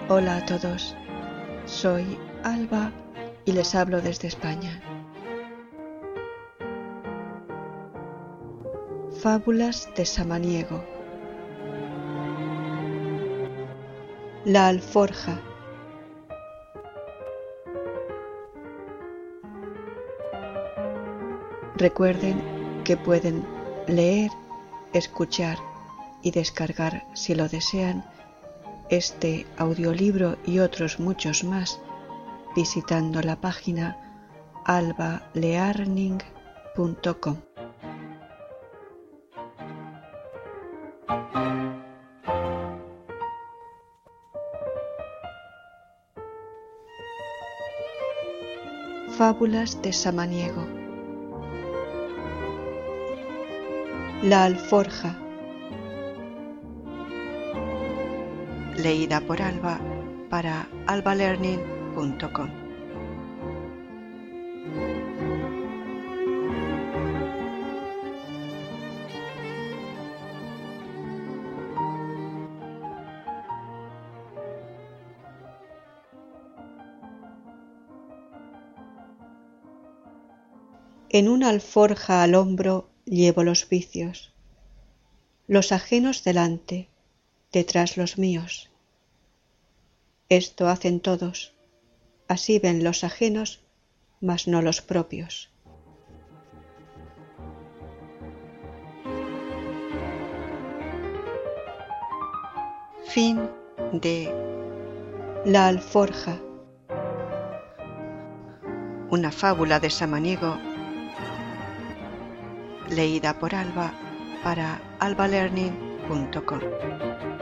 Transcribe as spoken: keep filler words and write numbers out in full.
Hola a todos, soy Alba y les hablo desde España. Fábulas de Samaniego. La alforja. Recuerden que pueden leer, escuchar y descargar, si lo desean, este audiolibro y otros muchos más visitando la página alba learning punto com. Fábulas de Samaniego. La alforja. Leída por Alba para alba learning punto com. En una alforja al hombro llevo los vicios, los ajenos delante, detrás los míos. Esto hacen todos, así ven los ajenos, mas no los propios. Fin de La alforja, una fábula de Samaniego, leída por Alba para alba learning punto com.